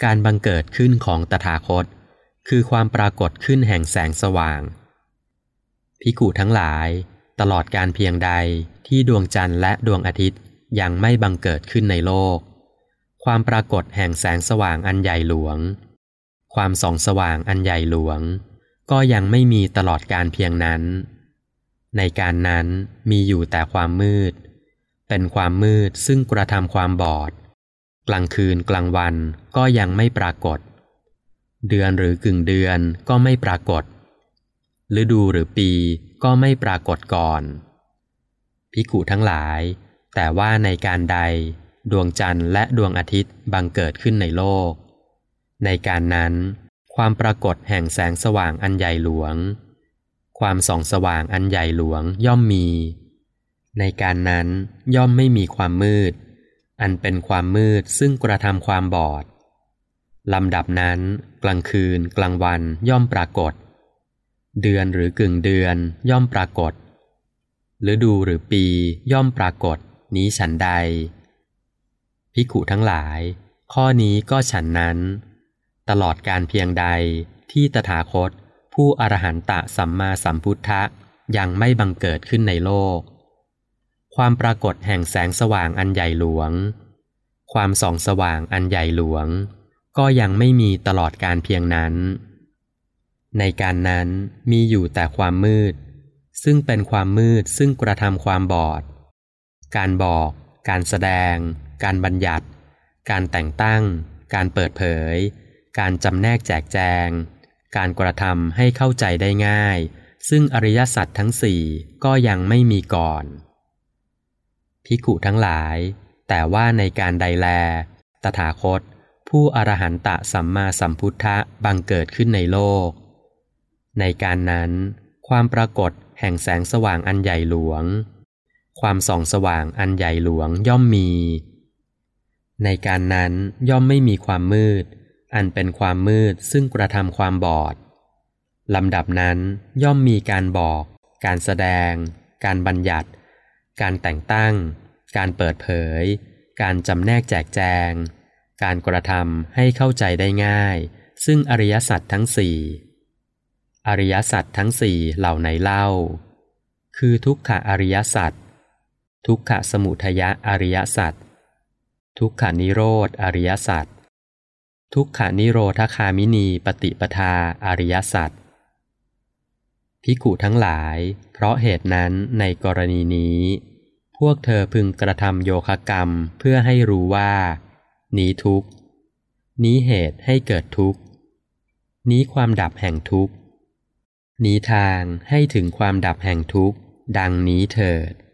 การบังเกิดขึ้นของตถาคตคือความปรากฏขึ้นแห่งแสงสว่างภิกขุทั้งหลายตลอดการเพียงใดที่ดวงจันทร์และดวงอาทิตย์ยังไม่บังเกิดขึ้นในโลกความปรากฏแห่งแสงสว่างอันใหญ่หลวงความส่องสว่างอันใหญ่หลวงก็ยังไม่มีตลอดการเพียงนั้นในการนั้นมีอยู่แต่ความมืดเป็นความมืดซึ่งกระทำความบอดกลางคืนกลางวันก็ยังไม่ปรากฏเดือนหรือกึ่งเดือนก็ไม่ปรากฏฤดูหรือปีก็ไม่ปรากฏก่อนภิกขุทั้งหลายแต่ว่าในการใดดวงจันทร์และดวงอาทิตย์บังเกิดขึ้นในโลกในการนั้นความปรากฏแห่งแสงสว่างอันใหญ่หลวงความส่องสว่างอันใหญ่หลวงย่อมมีในการนั้นย่อมไม่มีความมืดอันเป็นความมืดซึ่งกระทำความบอดลำดับนั้นกลางคืนกลางวันย่อมปรากฏเดือนหรือกึ่งเดือนย่อมปรากฏฤดูหรือปีย่อมปรากฏนี้ฉันใดภิกขุทั้งหลายข้อนี้ก็ฉันนั้นตลอดการเพียงใดที่ตถาคตผู้อรหันตสัมมาสัมพุทธะยังไม่บังเกิดขึ้นในโลกความปรากฏแห่งแสงสว่างอันใหญ่หลวงความส่องสว่างอันใหญ่หลวงก็ยังไม่มีตลอดการเพียงนั้นในการนั้นมีอยู่แต่ความมืดซึ่งเป็นความมืดซึ่งกระทำความบอดการบอกการแสดงการบัญญัติการแต่งตั้งการเปิดเผยการจำแนกแจกแจงการกระทำให้เข้าใจได้ง่ายซึ่งอริยสัจทั้งสี่ก็ยังไม่มีก่อนภิกขุทั้งหลายแต่ว่าในการใดแลตถาคตผู้อรหันตสัมมาสัมพุทธะบังเกิดขึ้นในโลกในการนั้นความปรากฏแห่งแสงสว่างอันใหญ่หลวงความส่องสว่างอันใหญ่หลวงย่อมมีในการนั้นย่อมไม่มีความมืดอันเป็นความมืดซึ่งกระทำความบอดลำดับนั้นย่อมมีการบอกการแสดงการบัญญัติการแต่งตั้งการเปิดเผยการจำแนกแจกแจงการกระทำให้เข้าใจได้ง่ายซึ่งอริยสัจทั้งสี่อริยสัจทั้งสี่เหล่าไหนเล่าคือทุกขอริยสัจทุกขสมุทัยอริยสัจทุกขนิโรธอริยสัจทุกขนิโรธคามินีปฏิปทาอริยสัจภิกขุทั้งหลายเพราะเหตุนั้นในกรณีนี้พวกเธอพึงกระทำโยคะกรรมเพื่อให้รู้ว่านี้ทุกข์นี้เหตุให้เกิดทุกข์นี้ความดับแห่งทุกข์นี้ทางให้ถึงความดับแห่งทุกข์ดังนี้เถิด